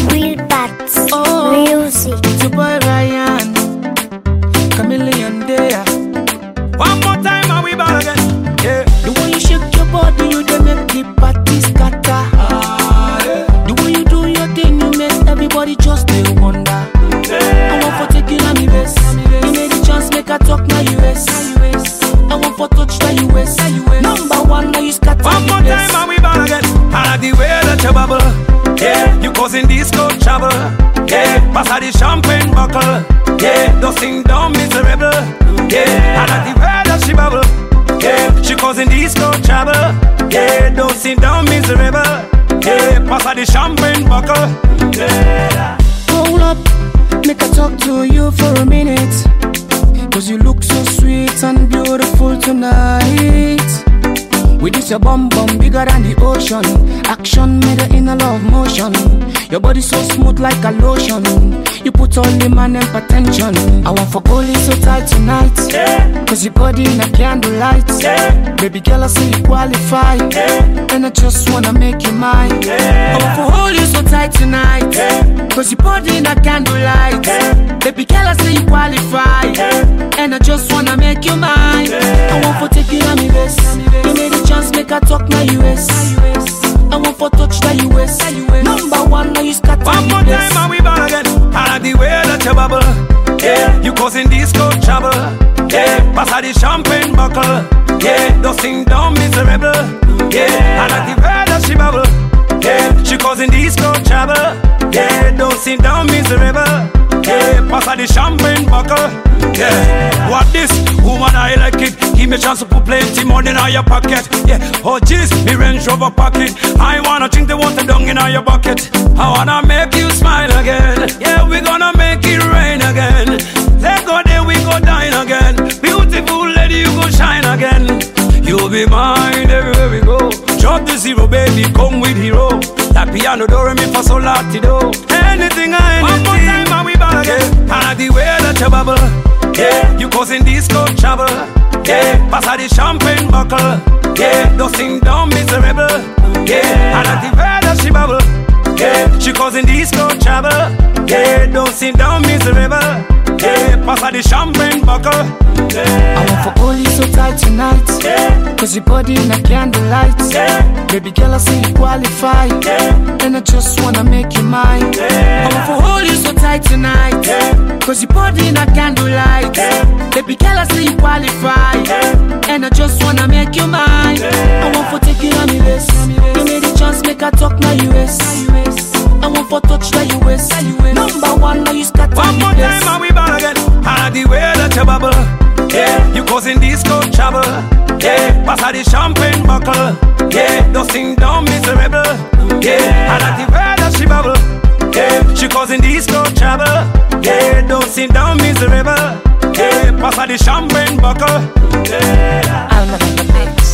Real Bats Music. It's your boy Ryan, Chameleon there. One more time and we back again. Yeah. The way you shake your body, you dey make the party scatter. Yeah. The way you do your thing, you make everybody just dey wonder. I want for take it on me best. You made the chance, make a talk now US. I want for touch the US. Number one, now you scatter. One more time and we back again. I like the way that you bubble. Yeah, you causing disco trouble. Yeah, pass her the champagne buckle. Yeah, those things down miserable. Yeah, I like the way that she bubble. Yeah, she causing disco trouble. Yeah, those things down miserable. Yeah, pass her the champagne buckle. Yeah. Hold up, make I talk to you for a minute. Cause you look so sweet and beautiful tonight. With this your bum bum bigger than the ocean. Action made it in a love motion. Your body so smooth like a lotion. You put all the man in potential. I want for hold you so tight tonight. Yeah. Cause your body in a candlelight. Yeah. Baby girl I say you qualify. Yeah. And I just wanna make you mine. Yeah. I want for hold you so tight tonight. Yeah. Cause your body in a candlelight. Yeah. Baby girl I say you qualify. Yeah. And I just wanna make you mine. Yeah. I want for take it on me best. You made a chance, make a talk now US. I want for touch the US. Number one, now you scatter. One more time and we back again. I like the way that you bubble. Yeah, you causing disco trouble. Yeah, pass her the champagne buckle. Yeah, those things down miserable. Yeah, I like the way that she bubble. Yeah, she causing disco trouble. Yeah, those things down miserable. Yeah, pass her the champagne buckle. Yeah, what this? Woman, I like it. Give me a chance to put plenty money in your pocket. Yeah, oh jeez, me Range Rover pocket. I wanna drink the water down in your bucket. I wanna make you smile again. Yeah, we gonna make it rain again. Let's go there, we go dine again. Beautiful lady, you go shine again. You'll be mine everywhere we go. Drop the zero, baby, come with hero. That piano do re mi fa sol la ti do. Anything I anything. One more time and we back again. I like the way that you bubble. Yeah, you causing disco trouble. Yeah, pass her the champagne buckle. Yeah, those things down miserable. Yeah, I like the way that she bubble. Yeah, she causing disco trouble. Yeah, those things down miserable. Yeah, pass her the champagne buckle. Yeah. I want for hold you so tight tonight. Yeah, cause your body in a candlelight. Yeah, baby girl I say you qualify. Yeah, and I just wanna make you mine. Yeah. I want for hold you so tight tonight. Yeah, cause your body in a candlelight. Yeah, baby girl I say you qualify. Yeah, and I just wanna make you mine. Yeah. I want for take it on me best. You made a chance, make a talk now US. I want for touch the US. Number one, now you scatter. One more time and we back again. I like the way that you bubble. Yeah, you causing disco trouble. Yeah, pass her the champagne buckle. Yeah, those things down miserable. Yeah, I like the way that she bubble. Yeah, she causing disco trouble. Yeah, those things down miserable. Yeah, pass her the champagne buckle. Yeah, I'm not in the mix.